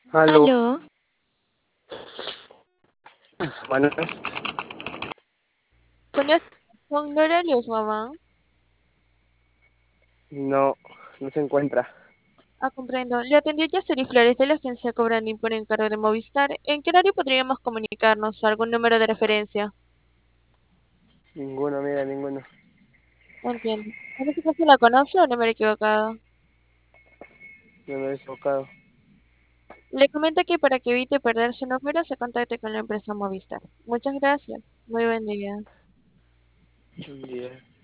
Aló, Aló, bueno, con, con Norelius, mamá. no, no se encuentra. Ah, comprendo. Le atendió Yaceri Flores de la agencia Cobrani por encargo de Movistar. ¿En qué horario podríamos comunicarnos? ¿Algún número de referencia? Ninguno, mira, ninguno. No entiendo. ¿En este caso la conoce o número equivocado? No me he equivocado. Le comenta que para que evite perder su número se contacte con la empresa Movistar. Muchas gracias. Muy buen día. Un día.